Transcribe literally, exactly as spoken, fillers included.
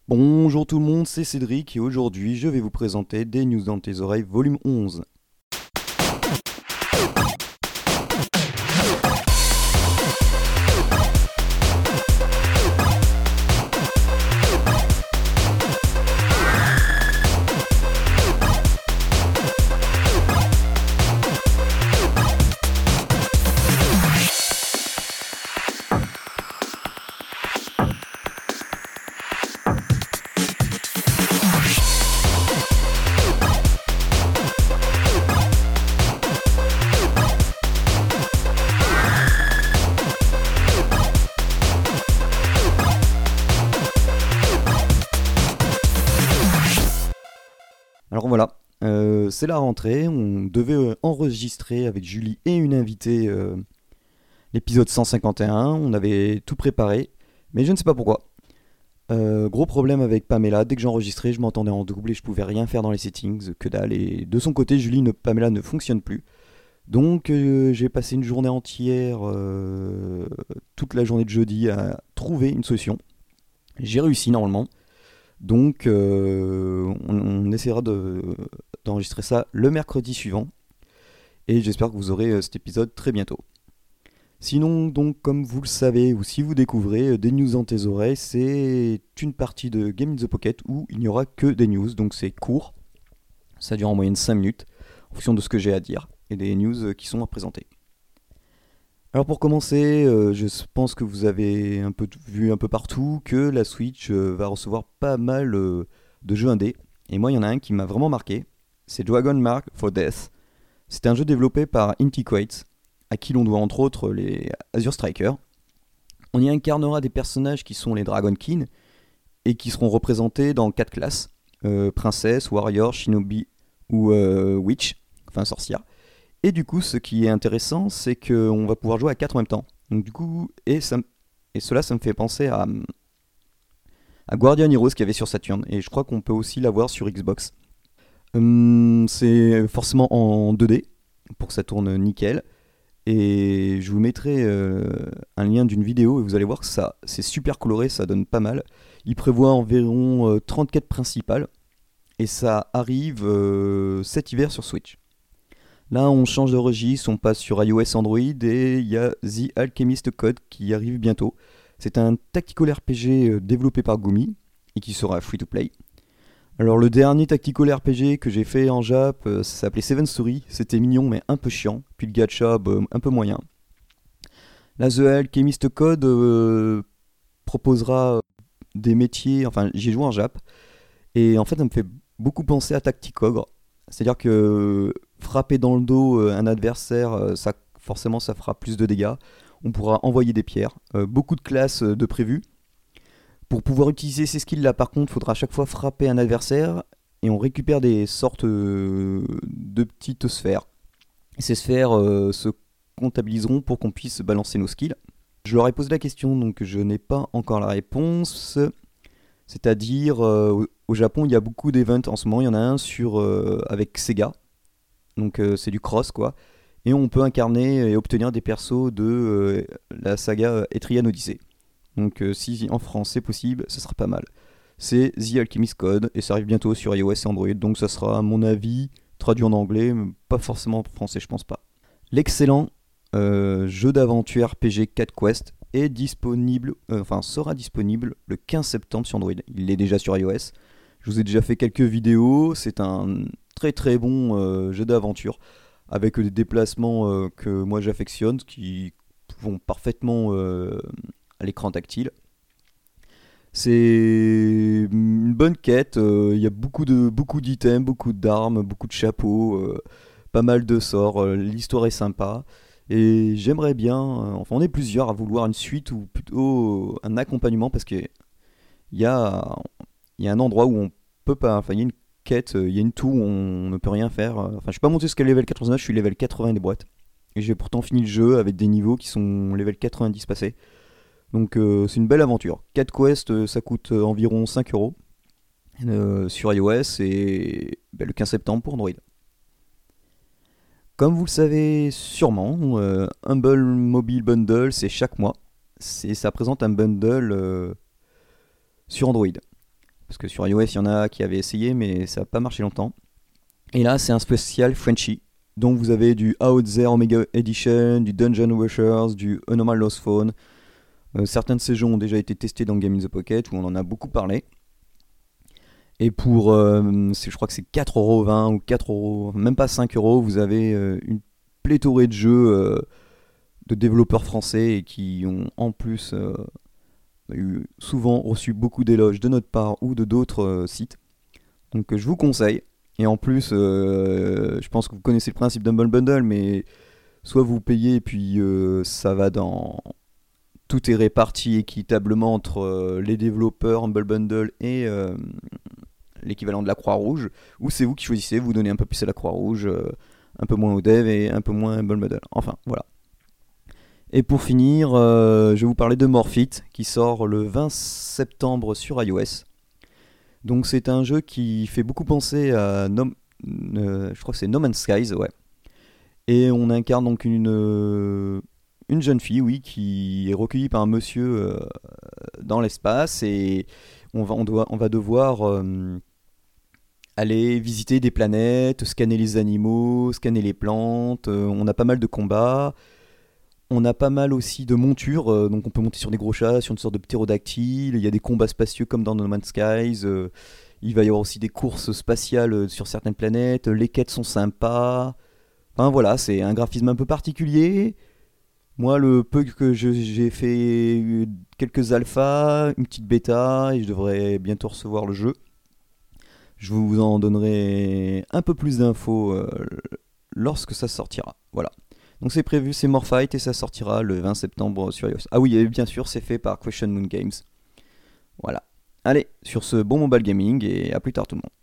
Bonjour tout le monde, c'est Cédric et aujourd'hui je vais vous présenter Des News dans tes oreilles volume onze. Alors voilà, euh, c'est la rentrée, on devait euh, enregistrer avec Julie et une invitée euh, l'épisode cent cinquante et un, on avait tout préparé, mais je ne sais pas pourquoi. Euh, gros problème avec Pamela, dès que j'enregistrais je m'entendais en double et je pouvais rien faire dans les settings, que dalle, et de son côté Julie, ne, Pamela ne fonctionne plus. Donc euh, j'ai passé une journée entière, euh, toute la journée de jeudi à trouver une solution. J'ai réussi normalement. Donc euh, on, on essaiera de, d'enregistrer ça le mercredi suivant. Et j'espère que vous aurez euh, cet épisode très bientôt. Sinon, donc, comme vous le savez, ou si vous découvrez, euh, Des News dans tes oreilles, c'est une partie de Game in the Pocket où il n'y aura que des news, donc c'est court. Ça dure en moyenne cinq minutes, en fonction de ce que j'ai à dire, et des news euh, qui sont à présenter. Alors pour commencer, euh, je pense que vous avez un peu t- vu un peu partout que la Switch euh, va recevoir pas mal euh, de jeux indés. Et moi, il y en a un qui m'a vraiment marqué. C'est Dragon Mark for Death. C'est un jeu développé par Intiquate, à qui l'on doit entre autres les Azure Strikers. On y incarnera des personnages qui sont les Dragon King et qui seront représentés dans quatre classes. Euh, princesse, warrior, shinobi ou euh, witch, enfin sorcière. Et du coup, ce qui est intéressant, c'est qu'on va pouvoir jouer à quatre en même temps. Donc du coup, et, ça, et cela, ça me fait penser à, à Guardian Heroes qu'il y avait sur Saturn. Et je crois qu'on peut aussi l'avoir sur Xbox. Hum, c'est forcément en deux D, pour que ça tourne nickel. Et je vous mettrai euh, un lien d'une vidéo et vous allez voir que ça, c'est super coloré, ça donne pas mal. Il prévoit environ euh, trente quêtes principales. Et ça arrive euh, cet hiver sur Switch. Là, on change de registre, on passe sur iOS Android et il y a The Alchemist Code qui arrive bientôt. C'est un tactical R P G euh, développé par Gumi et qui sera free to play. Alors, le dernier tactical R P G que j'ai fait en Jap, euh, ça s'appelait Seven Story. C'était mignon mais un peu chiant. Puis le gacha, bah, un peu moyen. Là, The Alchemist Code euh, proposera des métiers. Enfin, j'y joue en Jap. Et en fait, ça me fait beaucoup penser à Tacticogre. C'est-à-dire que frapper dans le dos euh, un adversaire, euh, ça, forcément ça fera plus de dégâts. On pourra envoyer des pierres. Euh, beaucoup de classes euh, de prévues. Pour pouvoir utiliser ces skills là par contre, il faudra à chaque fois frapper un adversaire et on récupère des sortes euh, de petites sphères. Et ces sphères euh, se comptabiliseront pour qu'on puisse balancer nos skills. Je leur ai posé la question, donc je n'ai pas encore la réponse. C'est-à-dire, euh, au- au Japon, il y a beaucoup d'events en ce moment. Il y en a un sur, euh, avec Sega. Donc euh, c'est du cross quoi. Et on peut incarner et obtenir des persos de euh, la saga euh, Etrian Odyssey. Donc euh, si en France c'est possible, ce sera pas mal. C'est The Alchemist Code et ça arrive bientôt sur iOS et Android. Donc ça sera à mon avis traduit en anglais, mais pas forcément en français je pense pas. L'excellent euh, jeu d'aventure R P G Cat Quest est disponible, euh, enfin sera disponible le quinze septembre sur Android. Il est déjà sur iOS. Je vous ai déjà fait quelques vidéos. C'est un très très bon euh, jeu d'aventure avec des déplacements euh, que moi j'affectionne, qui vont parfaitement euh, à l'écran tactile. C'est une bonne quête. euh, Il y a beaucoup de beaucoup d'items, beaucoup d'armes, beaucoup de chapeaux, euh, pas mal de sorts. euh, L'histoire est sympa. Et j'aimerais bien, euh, enfin on est plusieurs à vouloir une suite ou plutôt un accompagnement parce qu'il y a, il y a un endroit où on peut pas, enfin il y a une quête, euh, il y a une tour où on ne peut rien faire. euh, Enfin je suis pas monté jusqu'à level quatre-vingt-neuf, je suis level quatre-vingts des boîtes. Et j'ai pourtant fini le jeu avec des niveaux qui sont level quatre-vingt-dix passés. Donc euh, c'est une belle aventure. quatre quests, euh, ça coûte euh, environ cinq euros euh, sur iOS et ben, le quinze septembre pour Android. Comme vous le savez sûrement, euh, Humble Mobile Bundle, c'est chaque mois. C'est, ça présente un bundle euh, sur Android. Parce que sur iOS, il y en a qui avaient essayé, mais ça n'a pas marché longtemps. Et là, c'est un spécial Frenchy. Donc vous avez du Out There Omega Edition, du Dungeon Rushers, du Anomal Lost Phone. Euh, certains de ces jeux ont déjà été testés dans Game in the Pocket, où on en a beaucoup parlé. Et pour, euh, c'est, je crois que c'est quatre euros vingt ou quatre euros, même pas cinq euros, vous avez euh, une pléthorée de jeux euh, de développeurs français et qui ont en plus euh, eu souvent reçu beaucoup d'éloges de notre part ou de d'autres euh, sites. Donc euh, je vous conseille. Et en plus, euh, je pense que vous connaissez le principe d'Humble Bundle, mais soit vous payez et puis euh, ça va dans... Tout est réparti équitablement entre euh, les développeurs Humble Bundle et euh, l'équivalent de la Croix-Rouge, ou c'est vous qui choisissez, vous donnez un peu plus à la Croix-Rouge, euh, un peu moins au dev et un peu moins à Humble Bundle. Enfin, voilà. Et pour finir, euh, je vais vous parler de Morphite, qui sort le vingt septembre sur iOS. Donc c'est un jeu qui fait beaucoup penser à no, euh, je crois que c'est No Man's Skies, ouais. Et on incarne donc une euh, une jeune fille, oui, qui est recueillie par un monsieur euh, dans l'espace et on va on doit on va devoir euh, aller visiter des planètes, scanner les animaux, scanner les plantes. Euh, on a pas mal de combats. On a pas mal aussi de montures, euh, donc on peut monter sur des gros chats, sur une sorte de ptérodactyle. Il y a des combats spacieux comme dans No Man's Skies. Euh, il va y avoir aussi des courses spatiales euh, sur certaines planètes. Les quêtes sont sympas. Enfin voilà, c'est un graphisme un peu particulier. Moi, le peu que je- j'ai fait euh, quelques alphas, une petite bêta, et je devrais bientôt recevoir le jeu. Je vous en donnerai un peu plus d'infos euh, lorsque ça sortira. Voilà. Donc c'est prévu, c'est Morphite et ça sortira le vingt septembre sur iOS. Ah oui, et bien sûr, c'est fait par Question Moon Games. Voilà. Allez, sur ce bon mobile gaming et à plus tard tout le monde.